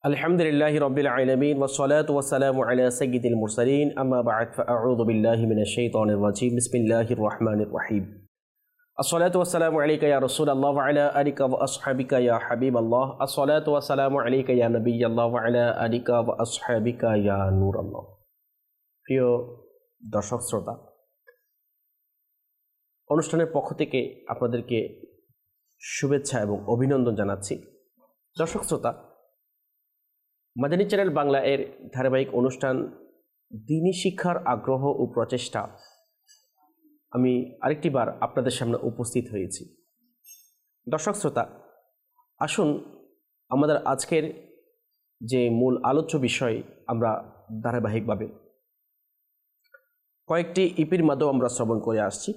अल्हम्दुलिल्लाहि रब्बिल आलमीन वस्सलातु वस्सलामु अला सय्यिदिल मुरसलीन अम्मा बअद फअऊज़ु बिल्लाहि मिनश शैतानिर रजीम बिस्मिल्लाहिर रहमानिर रहीम अस्सलातु वस्सलामु अलैका या रसूलल्लाह व अला आलिका व अस्हाबिका या हबीबल्लाह अस्सलातु वस्सलामु अलैका या नबिय्यल्लाह व अला आलिका व अस्हाबिका या नूरल्लाह। প্রিয় দর্শক শ্রোতা, অনুষ্ঠানের পক্ষ থেকে আপনাদেরকে শুভেচ্ছা এবং অভিনন্দন জানাচ্ছি। দর্শক শ্রোতা, মাদানী চ্যানেল বাংলা এর ধারাবাহিক অনুষ্ঠান দ্বীনি শিক্ষার আগ্রহ ও প্রচেষ্টা আমি আরেকটি বার আপনাদের সামনে উপস্থিত হয়েছি। দর্শক শ্রোতা, আসুন আমাদের আজকের যে মূল আলোচ্য বিষয় আমরা ধারাবাহিকভাবে কয়েকটি ইপির মাধ্যমে আমরা শ্রবণ করে আসছি,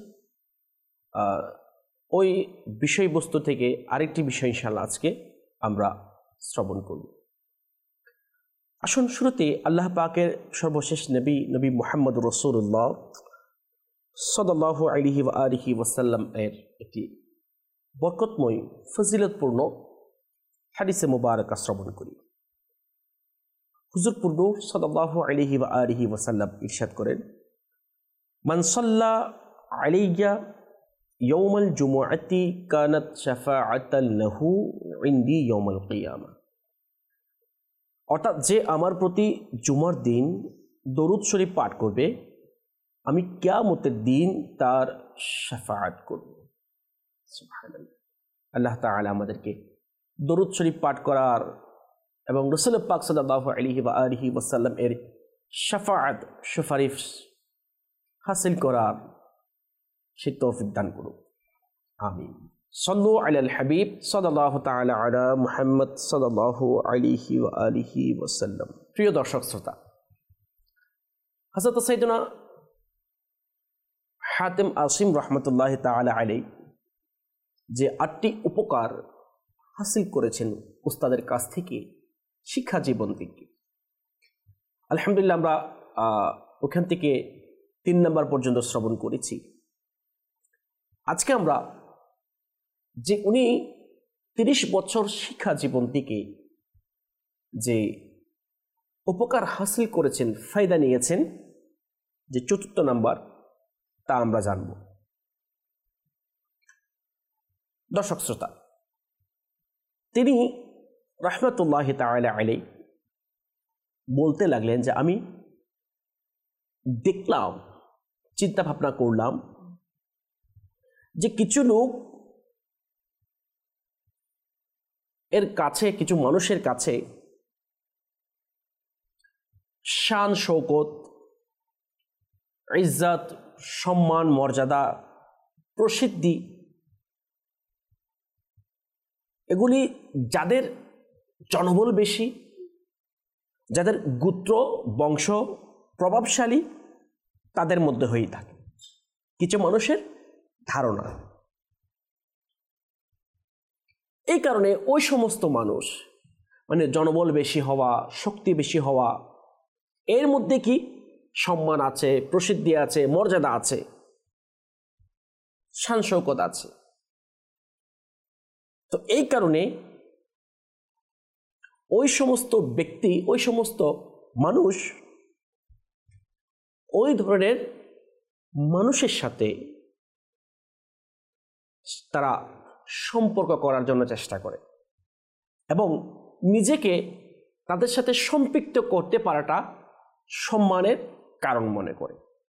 ওই বিষয়বস্তু থেকে আরেকটি বিষয় ইনশাআল্লাহ আজকে আমরা শ্রবণ করব। আসুন শুরুতে আল্লাহ পাকের সর্বশেষ নবী মুহাম্মদ রাসূলুল্লাহ সাল্লাল্লাহু আলাইহি ওয়া আলিহি ওয়াসাল্লাম এর একটি বরকতময় ফজিলতপূর্ণ হাদিসে মুবারাকা শ্রবণ করি। হুজুর পূর্ণ সাল্লাল্লাহু আলাইহি ওয়া আলিহি ওয়াসাল্লাম ইরশাদ করেন, মান সাল্লা আলাইয়া ইয়াউমাল জুমুআতি কানাত শাফাআতান লাহু ইনদি ইয়াউমাল কিয়ামা। অর্থাৎ যে আমার প্রতি জুমার দিন দরুদ শরীফ পাঠ করবে, আমি কিয়ামতের দিন তার শাফাআত করব। সুবহানাল্লাহ। আল্লাহ তাআলা আমাদেরকে দরুদ শরীফ পাঠ করার এবং রাসূল পাক সাল্লাল্লাহু আলাইহি ওয়া আলিহি ওয়াসাল্লাম এর শাফাআত সুপারিশ হাসিল করার সে তৌফিক দান করুন, আমিন। সল্লু আলাল হাবিব সাল্লাল্লাহু তাআলা আলা মুহাম্মদ সাল্লাল্লাহু আলাইহি ওয়া আলিহি ওয়াসাল্লাম। প্রিয় দর্শক শ্রোতা, হযরত সাইয়েদনা হাতেম আসিম রাহমাতুল্লাহি তাআলা আলাইহি যে 8টি উপকার হাসিল করেছেন উস্তাদের কাছ থেকে শিক্ষা জীবন থেকে, আলহামদুলিল্লাহ আমরা ওখান থেকে 3 নম্বর পর্যন্ত শ্রবণ করেছি। আজকে আমরা যে উনি 30 বছর শিক্ষা জীবন থেকে যে উপকার হাসিল করেছেন, ফায়দা নিয়েছেন, যে 4র্থ নাম্বার তা আমরা জানব। দর্শক শ্রোতা, তিনি রাহমাতুল্লাহি তাআলা আলাইহি বলতে লাগলেন যে আমি দেখলাম, চিন্তা ভাবনা করলাম যে কিছু লোক এর কাছে, কিছু মানুষের কাছে শান শৌকত, ইজ্জত, সম্মান, মর্যাদা, প্রসিদ্ধি, এগুলি যাদের জনবল বেশি, যাদের গোত্র বংশ প্রভাবশালী, তাদের মধ্যে হয়েই থাকে। কিছু মানুষের ধারণা এই কারণে ওই সমস্ত মানুষ, মানে জনবল বেশি হওয়া, শক্তি বেশি হওয়া, এর মধ্যে কি সম্মান আছে, প্রসিদ্ধি আছে, মর্যাদা আছে, শান শৌকত আছে। তো এই কারণে ওই সমস্ত ব্যক্তি, ওই সমস্ত মানুষ ওই ধরনের মানুষের সাথে তারা সম্পর্ক করার জন্য চেষ্টা করে এবং নিজেকে তাদের সাথে সম্পৃক্ত করতে পারাটা সম্মানের কারণ মনে করে।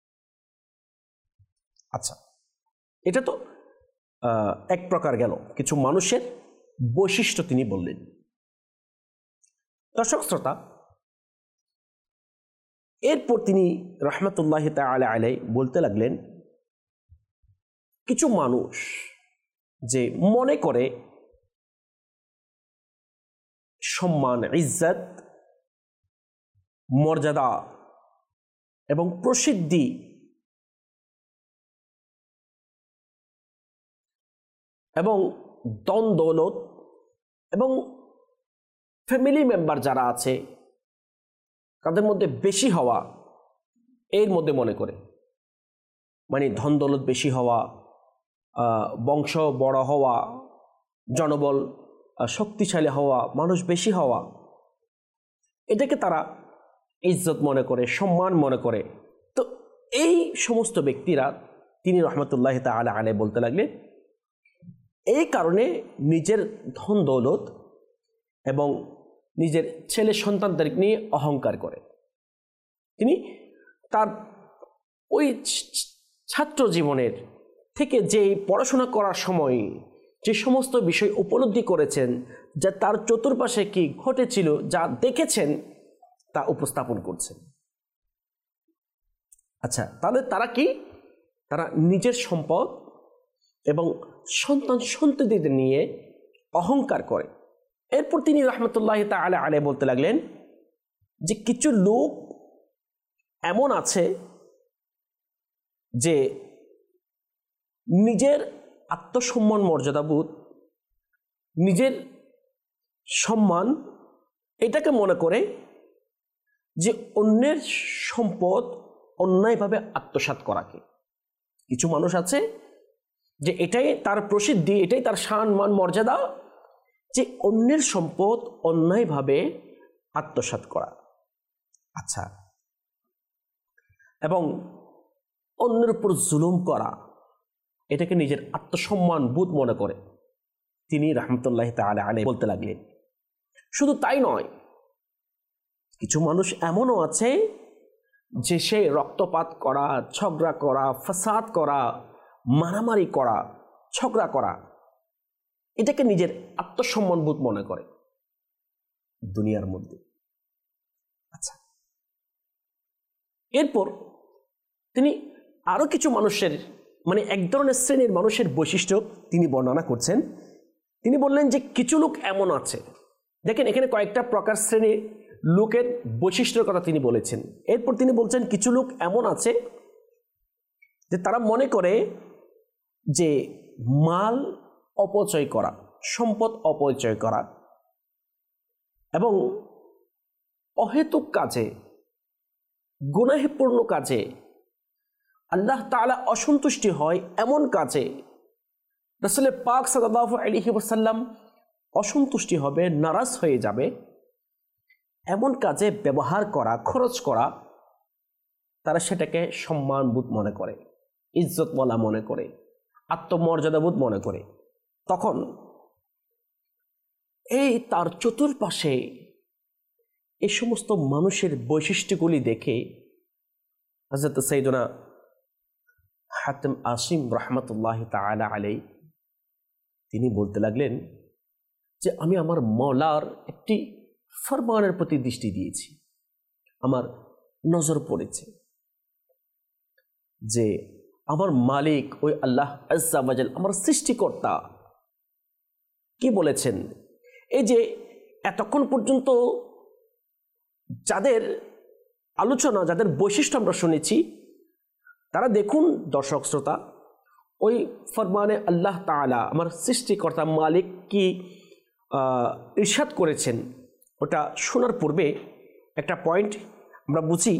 আচ্ছা, এটা তো এক প্রকার গেল কিছু মানুষের বৈশিষ্ট্য তিনি বললেন। দর্শক শ্রোতা, এরপর তিনি রাহমাতুল্লাহি তাআলা আলাইহি বলতে লাগলেন, কিছু মানুষ যে মনে করে সম্মান, ইজ্জত, মর্যাদা এবং প্রসিদ্ধি এবং ধন দৌলত এবং ফ্যামিলি মেম্বার যারা আছে তাদের মধ্যে বেশি হওয়া, এর মধ্যে মনে করে, মানে ধন দৌলত বেশি হওয়া, বংশ বড় হওয়া, জনবল শক্তিশালী হওয়া, মানুষ বেশি হওয়া, এটাকে তারা ইজ্জত মনে করে, সম্মান মনে করে। তো এই সমস্ত ব্যক্তিরা, তিনি রহমতুল্লাহ তাআলা আলাইহি বলতে লাগলেন, এই কারণে নিজের ধন দৌলত এবং নিজের ছেলে সন্তানদের নিয়ে অহংকার করে। তিনি তার ওই ছাত্র জীবনের থেকে যে পড়াশোনা করার সময় যে সমস্ত বিষয় উপলব্ধি করেছেন, যা তার চতুর্পাশে কি ঘটেছিল, যা দেখেছেন, তা উপস্থাপন করছেন। আচ্ছা, তাহলে তারা কি? তারা নিজের সম্পদ এবং সন্তান সন্ততিদের নিয়ে অহংকার করে। এরপর তিনি রহমতুল্লাহ তাআলা আলাইহি বলতে লাগলেন যে কিছু লোক এমন আছে যে নিজের আত্মসম্মান মর্যাদাবোধ, নিজের সম্মান, এটাকে মনে করে যে অন্যের সম্পদ অন্যায়ভাবে আত্মসাৎ করাকে। কিছু মানুষ আছে যে এটাই তার প্রসিদ্ধি, এটাই তার সম্মান মর্যাদা, যে অন্যের সম্পদ অন্যায়ভাবে আত্মসাৎ করা। আচ্ছা, এবং অন্যের উপর জুলুম করা, এটাকে নিজের আত্মসম্মান বোধ মনে করে। তিনি রহমতুল্লাহ তাআলা আলাইহি বলতে লাগলেন, শুধু তাই নয়, কিছু মানুষ এমনও আছে যে সে রক্তপাত করা, ঝগড়া করা, ফাসাদ করা, মারামারি করা, ঝগড়া করা, এটাকে নিজের আত্মসম্মান বোধ মনে করে দুনিয়ার মধ্যে। আচ্ছা, এরপর তিনি আরো কিছু মানুষের, মানে এক ধরনের শ্রেণীর মানুষের বৈশিষ্ট্য তিনি বর্ণনা করছেন। তিনি বললেন যে কিছু লোক এমন আছে, দেখেন এখানে কয়েকটা প্রকার শ্রেণীর লোকের বৈশিষ্ট্যের কথা তিনি বলেছেন। এরপর তিনি বলছেন কিছু লোক এমন আছে যে তারা মনে করে যে মাল অপচয় করা, সম্পদ অপচয় করা এবং অহেতুক কাজে, গুনাহপূর্ণ কাজে, আল্লাহ তাআলা অসন্তুষ্টি হয় এমন কাজে, রাসূল পাক সাল্লাল্লাহু আলাইহি ওয়াসাল্লাম অসন্তুষ্টি হবে, নারাজ হয়ে যাবে, এমন কাজে ব্যবহার করা, খরচ করা, তারা সেটাকে সম্মানবোধ মনে করে, ইজ্জতওয়ালা মনে করে, আত্মমর্যাদাবোধ মনে করে। তখন এই তার চতুর্পাশে এই সমস্ত মানুষের বৈশিষ্ট্যগুলি দেখে হযরত সাইয়েদনা হাতিম আসিম রহমতুল্লাহ তাআলা আলাইহি তিনি বলতে লাগলেন যে আমি আমার মওলার একটি ফরমানের প্রতি দৃষ্টি দিয়েছি, আমার নজর পড়েছে যে আমার মালিক ওই আল্লাহ আজ্জা ওয়া জাল, আমার সৃষ্টিকর্তা কি বলেছেন। এই যে এতক্ষণ পর্যন্ত যাদের আলোচনা, যাদের বৈশিষ্ট্য আমরা শুনেছি, তারা দেখুন দর্শক শ্রোতা, ওই ফরমানে আল্লাহ তাআলা, আমার সৃষ্টিকর্তা মালিক কি ইরশাদ করেছেন, ওটা শোনার পূর্বে একটা পয়েন্ট আমরা বুঝি।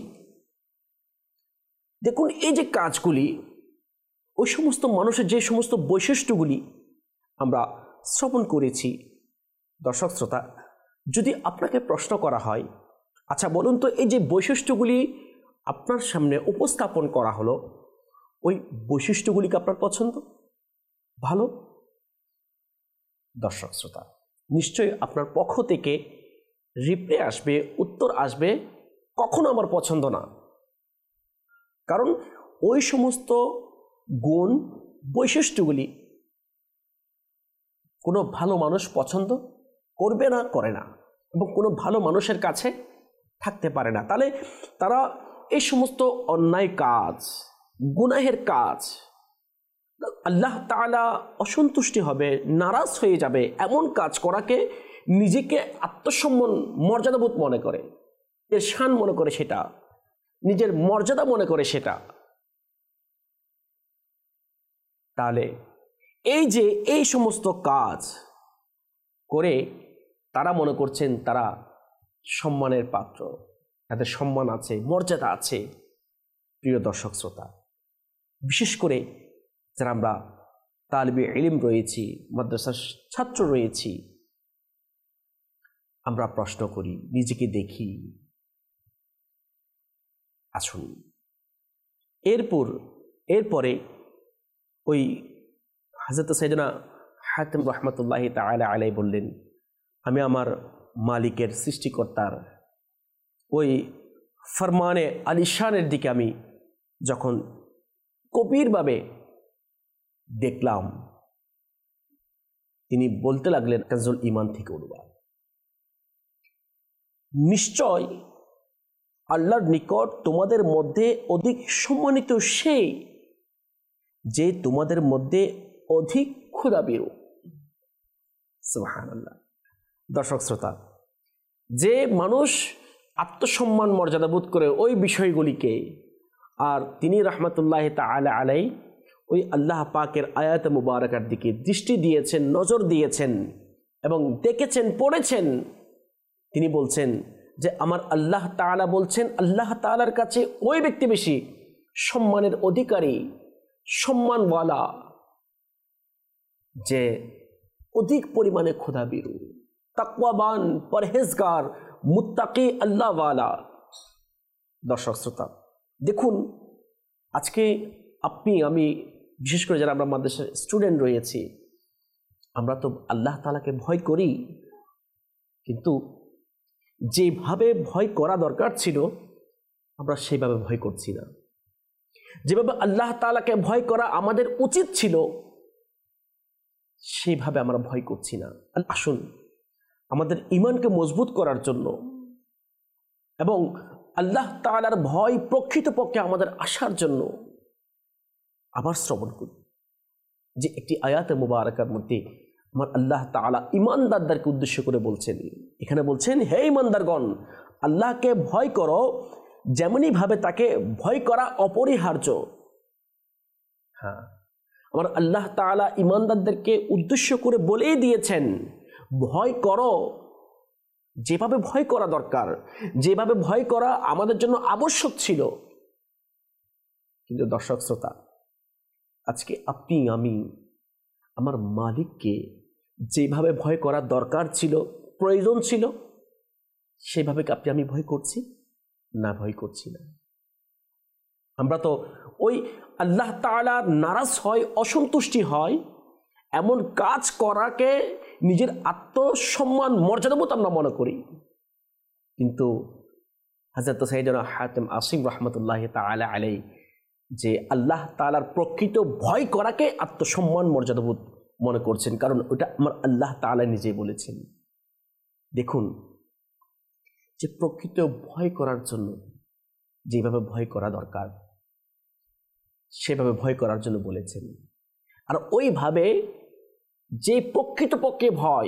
দেখুন এই যে কাজগুলি, ওই সমস্ত মানুষের যে সমস্ত বৈশিষ্ট্যগুলি আমরা শ্রবণ করেছি, দর্শক শ্রোতা, যদি আপনাকে প্রশ্ন করা হয়, আচ্ছা বলুন তো, এই যে বৈশিষ্ট্যগুলি আপনার সামনে উপস্থাপন করা হলো, ওই বৈশিষ্ট্যগুলিকে আপনার পছন্দ, ভালো? দর্শক শ্রোতা, নিশ্চয়ই আপনার পক্ষ থেকে রিপ্লাই আসবে, উত্তর আসবে, কখনো আমার পছন্দ না। কারণ ওই সমস্ত গুণ, বৈশিষ্ট্যগুলি কোনো ভালো মানুষ পছন্দ করবে না, করে না, এবং কোনো ভালো মানুষের কাছে থাকতে পারে না। তাহলে তারা এই সমস্ত অন্যায় কাজ, গুনাহের কাজ, আল্লাহ তাআলা অসন্তুষ্টি হবে, নারাজ হয়ে যাবে এমন কাজ করাকে নিজেকে আত্মসম্মান, মর্যাদাবোধ মনে করে, এর শান মনে করে, সেটা নিজের মর্যাদা মনে করে সেটা। তাহলে এই যে এই সমস্ত কাজ করে তারা মনে করছেন তারা সম্মানের পাত্র, তাদের সম্মান আছে, মর্যাদা আছে। প্রিয় দর্শক শ্রোতা, বিশেষ করে যারা আমরা তালিবে ইলম রয়েছি, মাদ্রাসার ছাত্র রয়েছি, আমরা প্রশ্ন করি, নিজেকে দেখি। আসুন, এরপরে ওই হযরত সাইয়েদনা হাতিম রহমতুল্লাহি তাআলা আলাইহি বললেন, আমি আমার মালিকের সৃষ্টিকর্তার ওই ফরমানে আলিশানের দিকে আমি যখন গভীরভাবে দেখলাম, তিনি বলতে লাগলেন কানজুল ঈমান থেকে অনুবাদ, নিশ্চয় আল্লাহর নিকট তোমাদের মধ্যে অধিক সম্মানিত সে যে তোমাদের মধ্যে অধিক ক্ষুধাভীরু। সুবহানাল্লাহ। দর্শক শ্রোতা, যে মানুষ আত্মসম্মান মর্যাদা বোধ করে ওই বিষয়গুলিকে, আর তিনি রহমতুল্লাহ তাআলা আলাইহি ওই আল্লাহ পাকের আয়াত মুবারাকার দিকে দৃষ্টি দিয়েছেন, নজর দিয়েছেন এবং দেখেছেন, পড়েছেন, তিনি বলছেন যে আমার আল্লাহ তাআলা বলছেন, আল্লাহ তাআলার কাছে ওই ব্যক্তি বেশি সম্মানের অধিকারী, সম্মানওয়ালা যে অধিক পরিমাণে ক্ষুধাভীরু, তাকওয়াবান, পরহেজগার, মুত্তাকি, আল্লাহওয়ালা। দর্শক শ্রোতা, দেখুন আজকে আপনি আমি, বিশেষ করে যারা আমরা মাদ্রাসার স্টুডেন্ট রয়েছি, আমরা তো আল্লাহ তাআলাকে ভয় করি, কিন্তু যেভাবে ভয় করা দরকার ছিল আমরা সেভাবে ভয় করছি না। যেভাবে আল্লাহ তাআলাকে ভয় করা আমাদের উচিত ছিল সেইভাবে আমরা ভয় করছি না। আসুন, আমাদের ঈমানকে মজবুত করার জন্য এবং আল্লাহ তাআলার ভয় প্রকৃতপক্ষে আমাদের আসার জন্য আবার শ্রবণ করি যে একটি আয়াতে মুবারাকার মধ্যে আমার আল্লাহ তাআলা ঈমানদারদেরকে উদ্দেশ্য করে বলছেন, এখানে বলছেন, হে ঈমানদারগণ, আল্লাহকে ভয় করো যেমনি ভাবে তাকে ভয় করা অপরিহার্য। হ্যাঁ, আমার আল্লাহ তাআলা ঈমানদারদেরকে উদ্দেশ্য করে বলেই দিয়েছেন, ভয় করো যেভাবে ভয় করা দরকার, যেভাবে ভয় করা আমাদের জন্য আবশ্যক ছিল। কিন্তু দর্শক শ্রোতা, আজকে আপনি আমি আমার মালিককে যেভাবে ভয় করা দরকার ছিল, প্রয়োজন ছিল, সেভাবে কি আপনি আমি ভয় করছি? না, ভয় করছি না। আমরা তো ওই আল্লাহ তাআলা নারাজ হয়, অসন্তুষ্টি হয় এমন কাজ করাকে নিজের আত্মসম্মান মর্যাদাবোধ আমরা মনে করি। কিন্তু হযরত সাইয়েদনা হাতিম আসিম রহমতুল্লাহি তাআলা আলাইহি যে আল্লাহ তাআলার প্রকৃত ভয় করাকে আত্মসম্মান মর্যাদাবোধ মনে করছেন, কারণ ওটা আমার আল্লাহ তাআলা নিজেই বলেছেন। দেখুন যে প্রকৃত ভয় করার জন্য যেভাবে ভয় করা দরকার সেভাবে ভয় করার জন্য বলেছেন, আর ওইভাবে যে প্রকৃতপক্ষে ভয়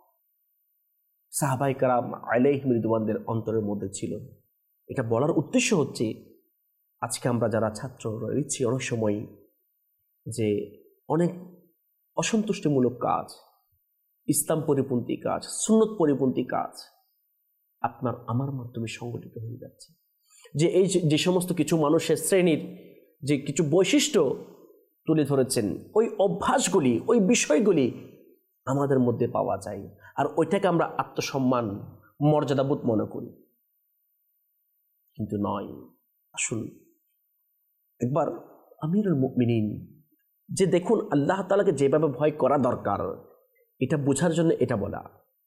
সাহাবায়ে কেরাম আলাইহিম রিদওয়ানদের অন্তরের মধ্যে ছিল। এটা বলার উদ্দেশ্য হচ্ছে, আজকে আমরা যারা ছাত্র রয়েছি অনেক সময় যে অনেক অসন্তুষ্টিমূলক কাজ, ইসলাম পরিপন্থী কাজ, সুন্নত পরিপন্থী কাজ আপনার আমার মাধ্যমে সংগঠিত হয়ে যাচ্ছে। যে এই যে সমস্ত কিছু মানুষের শ্রেণীর যে কিছু বৈশিষ্ট্য তুলে ধরেছেন, ওই অভ্যাসগুলি, ওই বিষয়গুলি আমাদের মধ্যে পাওয়া যায়, আর ওইটাকে আমরা আত্মসম্মান মর্যাদাবোধ মনে করি, কিন্তু নয়। আসুন একবার আমিরুল মুমিনিন যে দেখুন আল্লাহ তাআলাকে যেভাবে ভয় করা দরকার এটা বোঝার জন্য এটা বলা।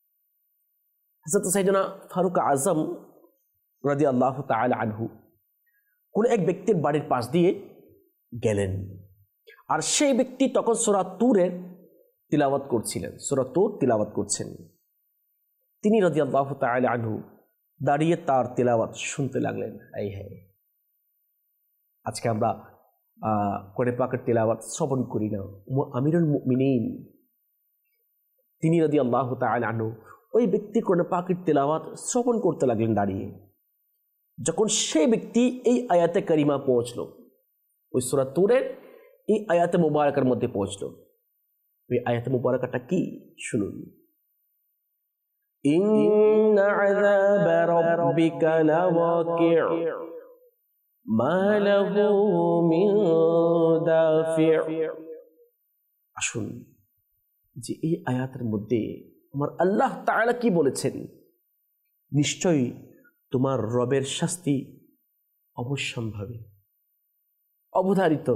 হযরত সাইয়েদনা ফারুক আজম রাদিয়াল্লাহু তাআলা আনহু কোন এক ব্যক্তির বাড়ির পাশ দিয়ে গেলেন, আর সেই ব্যক্তি তখন সূরা তুরের তিলাওয়াত করছিলেন, সূরা তুর তিলাওয়াত করছেন। তিনি রাদিয়াল্লাহু তাআলা আনহু দাঁড়িয়ে তার তিলাওয়াত শুনতে লাগলেন। এই হ্যাঁ, আজকে আমরা কোরআন পাকের তিলাওয়াত শ্রবণ করি না। আমিরুল মুমিনিন তিনি রাদিয়াল্লাহু তাআলা আনহু ওই ব্যক্তি কোরআন পাকের তিলাওয়াত শ্রবণ করতে লাগলেন দাঁড়িয়ে। যখন সেই ব্যক্তি এই আয়াতে কারিমা পৌঁছলো, ওই সূরা তুরের এই আয়াতে মুবারাকার মধ্যে পৌঁছলো, ওই আয়াতে মুবারাকাটা কি শুনুন। ইন্না আযাবা রাব্বিকা লাওয়াকি' মা লাহু মিন দাফি'। আসুন যে এই আয়াতের মধ্যে আমার আল্লাহ তাআলা কি বলেছেন, নিশ্চয়ই তোমার রবের শাস্তি অবশ্যম্ভাবী, অবধারিত।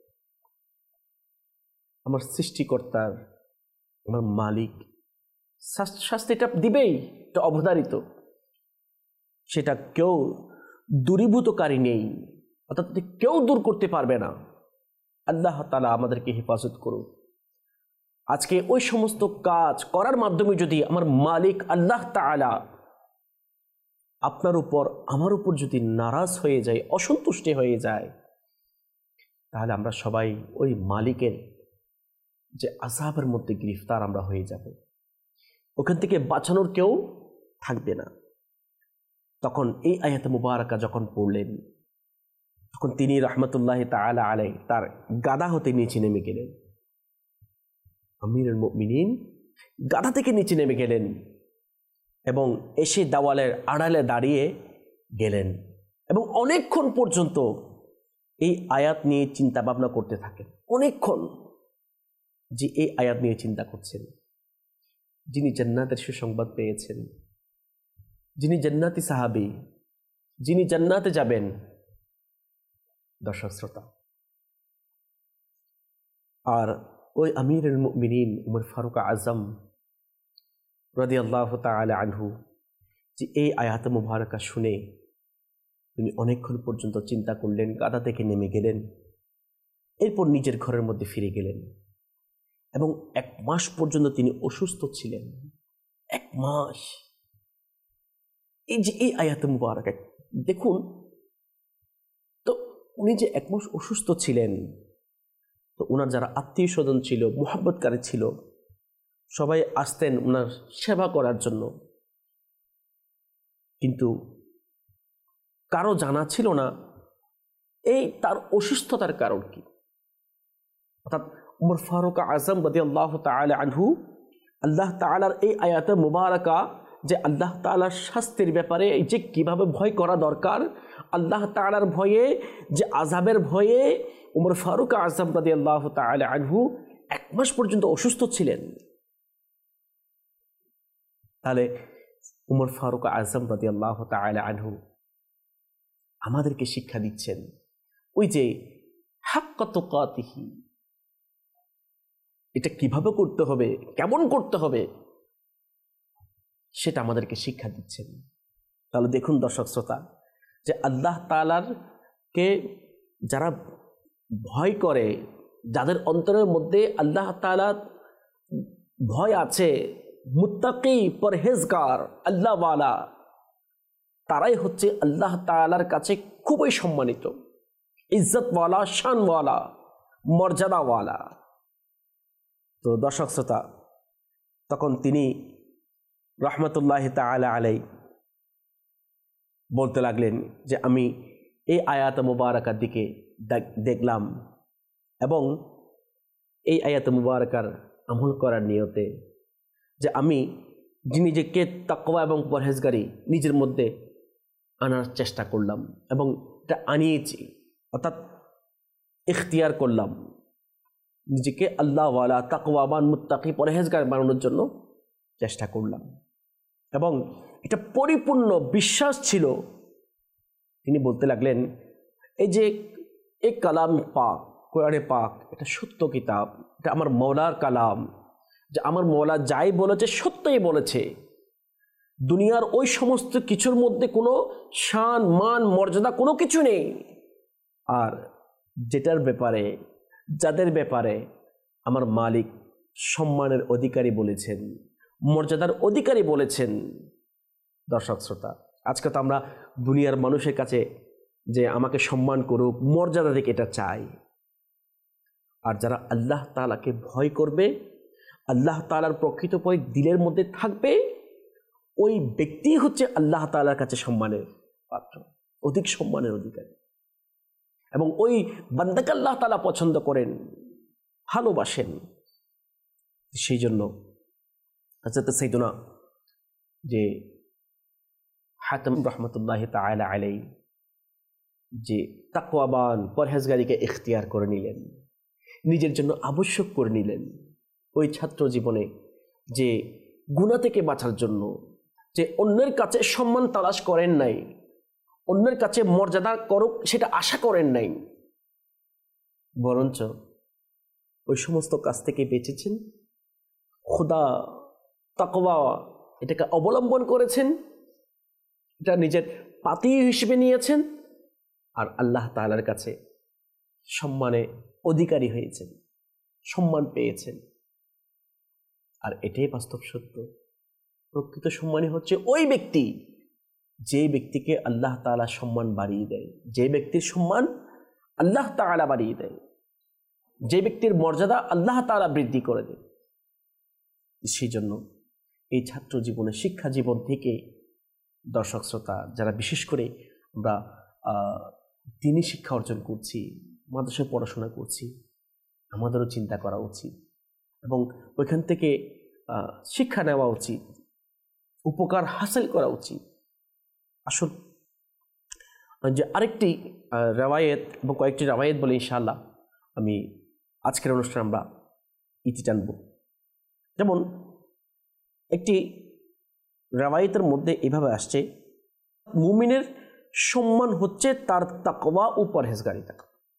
আমার সৃষ্টিকর্তার, আমার মালিক শাস্তিটা দিবেই, এটা অবধারিত। সেটা কেউ দূরীভূতকারী নেই, অর্থাৎ কেউ দূর করতে পারবে না। আল্লাহ তাআলা আমাদেরকে হেফাজত করুন। আজকে ওই সমস্ত কাজ করার মাধ্যমে যদি আমার মালিক আল্লাহ তাআলা আপনার উপর, আমার উপর যদি নারাজ হয়ে যায়, অসন্তুষ্টি হয়ে যায়, তাহলে আমরা সবাই ওই মালিকের যে আযাবের মধ্যে গ্রেফতার আমরা হয়ে যাব। ওখান থেকে বাঁচানোর কেউ থাকবে না। তখন এই আয়াতে মুবারাকা যখন পড়লেন, তখন তিনি রাহমাতুল্লাহি তাআলা আলাইহি তার গাদা হতে নিচে নেমে গেলেন। আমিরুল মুমিনিন গাদা থেকে নিচে নেমে গেলেন এবং এসে দেওয়ালের আড়ালে দাঁড়িয়ে গেলেন এবং অনেকক্ষণ পর্যন্ত এই আয়াত নিয়ে চিন্তা ভাবনা করতে থাকেন। অনেকক্ষণ যে এই আয়াত নিয়ে চিন্তা করছেন, যিনি জান্নাতের সুসংবাদ পেয়েছেন, যিনি জান্নাতি সাহাবী, যিনি জান্নাতে যাবেন। দর্শক শ্রোতা, আর ওই আমিরুল মুমিনিন উমর ফারুক আজম রাদিয়াল্লাহু তাআলা আনহু যে এই আয়াত মুবারাকা শুনে তিনি অনেকক্ষণ পর্যন্ত চিন্তা করলেন, গাদা থেকে নেমে গেলেন, এরপর নিজের ঘরের মধ্যে ফিরে গেলেন এবং 1 মাস পর্যন্ত তিনি অসুস্থ ছিলেন। 1 মাস। এই যে এই আয়াত মুবারাকা দেখুন তো, উনি যে 1 মাস অসুস্থ ছিলেন, তো ওনার যারা আত্মীয় স্বজন ছিল, মুহাব্বতকারী ছিল, সবাই আসতেন ওনার সেবা করার জন্য, কিন্তু কারো জানা ছিল না এই তার অসুস্থতার কারণ কি। অর্থাৎ উমর ফারুক আজম রাদিয়াল্লাহু তাআলা আনহু আল্লাহ তাআলার এই আয়াতে মুবারাকা যে আল্লাহ তাআলার শাস্তির ব্যাপারে যে কিভাবে ভয় করা দরকার, আল্লাহ তাআলার ভয়ে, যে আযাবের ভয়ে উমর ফারুক আজম রাদিয়াল্লাহু তাআলা আনহু 1 মাস পর্যন্ত অসুস্থ ছিলেন। তাহলে উমর ফারুক আজম রাদিয়াল্লাহু তাআলা আনহু আমাদেরকে শিক্ষা দিচ্ছেন ওই যে হাক্কা তুকাতিহি, এটা কিভাবে করতে হবে, কেমন করতে হবে, সেটা আমাদেরকে শিক্ষা দিচ্ছেন। তাহলে দেখুন দর্শক শ্রোতা, যে আল্লাহ তাআলার কে যারা ভয় করে, যাদের অন্তরের মধ্যে আল্লাহ তাআলার ভয় আছে, মুত্তাকি, পরহেজগার, আল্লাহওয়ালা, তারাই হচ্ছে আল্লাহ তাআলার কাছে খুবই সম্মানিত, ইজ্জতওয়ালা, শানওয়ালা, মর্যাদাওয়ালা। তো দর্শক শ্রোতা, তখন তিনি রাহমাতুল্লাহি তাআলা আলাইহি বলতে লাগলেন যে আমি এই আয়াত মুবারাকার দিকে দেখলাম এবং এই আয়াত মুবারাকার আমল করার নিয়তে যে আমি নিজেকে তাকওয়া এবং পরহেজগারি নিজের মধ্যে আনার চেষ্টা করলাম এবং এটা আনিয়েছি, অর্থাৎ ইখতিয়ার করলাম, নিজেকে আল্লাহওয়ালা, তাকওয়াবান, মুত্তাকি, পরহেজগার বানানোর জন্য চেষ্টা করলাম এবং এটা পরিপূর্ণ বিশ্বাস ছিল। তিনি বলতে লাগলেন এই যে এই কালাম পাক, কোরআনে পাক, এটা সত্য কিতাব, এটা আমার মওলার কালাম, যে আমার মওলা যাই বলেছে সত্যই বলেছে। দুনিয়ার ওই সমস্ত কিছুর মধ্যে কোনো শান, মান, মর্যাদা কোনো কিছু নেই। আর যেটার ব্যাপারে, যাদের ব্যাপারে আমার মালিক সম্মানের অধিকারী বলেছেন, মর্যাদার অধিকারী বলেছেন, দর্শক শ্রোতা, আজকে তো আমরা দুনিয়ার মানুষের কাছে যে আমাকে সম্মান করুক, মর্যাদা দিক, এটা চাই। আর যারা আল্লাহ তাআলাকে ভয় করবে, আল্লাহ তাআলার প্রকৃত ভয় দিলের মধ্যে থাকবে, ওই ব্যক্তি হচ্ছে আল্লাহ তাআলার কাছে সম্মানের পাত্র, অধিক সম্মানের অধিকারী। এবং ওই বান্দাকে আল্লাহ তাআলা পছন্দ করেন, ভালোবাসেন। সেই জন্য হযরত সাইয়্যিদুনা যে হাতিম রাহমাতুল্লাহি তাআলা আলাইহি যে তাকওয়াবান, পরহেজগারিকে ইখতিয়ার করে নিলেন, নিজের জন্য আবশ্যক করে নিলেন। ওই ছাত্র জীবনে যে গুনাহ থেকে বাঁচার জন্য, যে অন্যের কাছে সম্মান তালাশ করেন নাই, অন্যের কাছে মর্যাদা করুক সেটা আশা করেন নাই, বরঞ্চ ওই সমস্ত কাজ থেকে বেঁচেছেন, খোদা তাকওয়া এটাকে অবলম্বন করেছেন, এটা নিজের পাতি হিসেবে নিয়েছেন, আর আল্লাহ তাআলার কাছে সম্মানে অধিকারী হয়েছেন, সম্মান পেয়েছেন। আর এটাই বাস্তব সত্য। প্রকৃত সম্মানী হচ্ছে ওই ব্যক্তি যে ব্যক্তিকে আল্লাহ তাআলা সম্মান বাড়িয়ে দেয়, যে ব্যক্তির সম্মান আল্লাহ তাআলা বাড়িয়ে দেয়, যে ব্যক্তির মর্যাদা আল্লাহ তাআলা বৃদ্ধি করে দেয়। সেই জন্য এই ছাত্র জীবনে, শিক্ষা জীবন থেকে দর্শক শ্রোতা যারা বিশেষ করে আমরা দ্বীনি শিক্ষা অর্জন করছি, মাদ্রাসায় পড়াশোনা করছি, আমাদেরও চিন্তা করা উচিত এবং ওইখান থেকে শিক্ষা নেওয়া উচিত, উপকার হাসিল করা উচিত। আসল যে আরেকটি রেওয়ায়েত এবং কয়েকটি রেওয়ায়েত বলে ইনশাআল্লাহ আমি আজকের অনুষ্ঠানে আমরা ইতি টানব। যেমন একটি রেওয়ায়েতের মধ্যে এভাবে আসছে, মুমিনের সম্মান হচ্ছে তার তাকওয়া ও পরহেজগারিতা।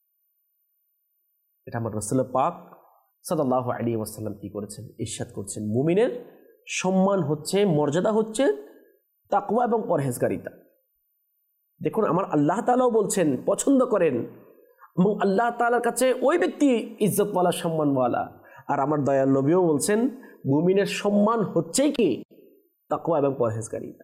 এটা আমার রাসূল পাক সাল্লাল্লাহু আলাইহি ওয়াসাল্লাম কি করেছেন, ইরশাদ করছেন, মুমিনের সম্মান হচ্ছে, মর্যাদা হচ্ছে তাকওয়া এবং পরহেজগারিতা। দেখুন, আমার আল্লাহ তাআলাও বলছেন পছন্দ করেন এবং আল্লাহ তাআলার কাছে ওই ব্যক্তি ইজ্জতওয়ালা, সম্মানওয়ালা। আর আমার দয়াল নবীও বলছেন মুমিনের সম্মান হচ্ছে কি তাকওয়া এবং পরহেজগারিতা।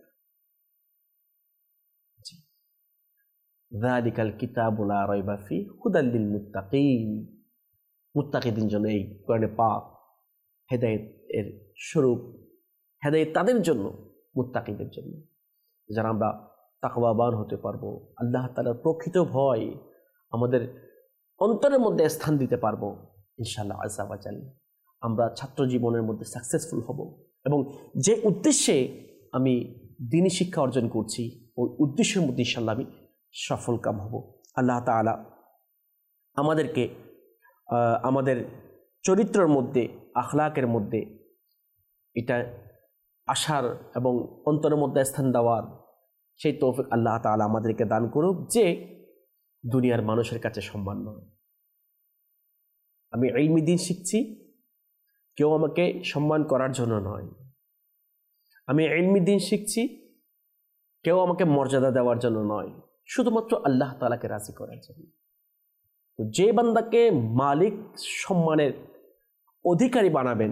যালিকাল কিতাবু লা রাইবা ফি হুদাল লিল মুত্তাকিন। মুত্তাকিদের জন্য এই কোরআনে পাক হেদায়েত এর স্বরূপ, হেদায়েত তাদের জন্য, মুত্তাকিদের জন্য, যারা আমরা তাকওয়াবান হতে পারবো, আল্লাহ তাআলার প্রকৃত ভয় আমাদের অন্তরের মধ্যে স্থান দিতে পারবো ইনশাআল্লাহ আযজা ওয়া জাল। আমরা ছাত্র জীবনের মধ্যে সাকসেসফুল হব এবং যে উদ্দেশ্যে আমি দ্বীনি শিক্ষা অর্জন করছি ওই উদ্দেশ্যের মধ্যে ইনশাআল্লাহ আমি সফল কাম হব। আল্লাহ তাআলা আমাদেরকে আমাদের চরিত্রের মধ্যে, আখলাকের মধ্যে এটা আশার এবং অন্তরের মধ্যে স্থান দেওয়ার সেই তৌফিক আল্লাহ তাআলা আমাদেরকে দান করুক, যে দুনিয়ার মানুষের কাছে সম্মান নয়। আমি ইলমি দ্বীন শিখছি কেউ আমাকে সম্মান করার জন্য নয়, আমি ইলমি দ্বীন শিখছি কেউ আমাকে মর্যাদা দেওয়ার জন্য নয়, শুধুমাত্র আল্লাহ তাআলাকে রাজি করার জন্য। তো যে বান্দাকে মালিক সম্মানের অধিকারী বানাবেন,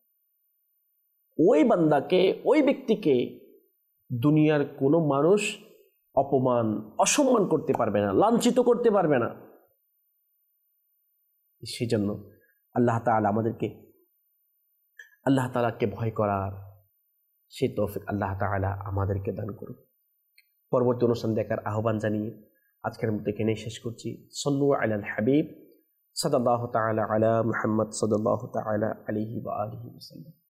ওই বান্দাকে, ওই ব্যক্তিকে দুনিয়ার কোনো মানুষ অপমান, অসম্মান করতে পারবে না, লাঞ্ছিত করতে পারবে না। সেই জন্য আল্লাহ তাআলা আমাদেরকে আল্লাহ তাআলাকে ভয় করার সেই তৌফিক আল্লাহ তাআলা আমাদেরকে দান করুন। পরবর্তী অনুষ্ঠান দেখার আহ্বান জানিয়ে আজকের মতো এখানেই শেষ করছি। সাল্লু আলাল হাবিব সাল্লাল্লাহু তাআলা আলা মুহাম্মদ সাল্লাল্লাহু তাআলা আলাইহি ওয়া আলিহি ওয়াসাল্লাম।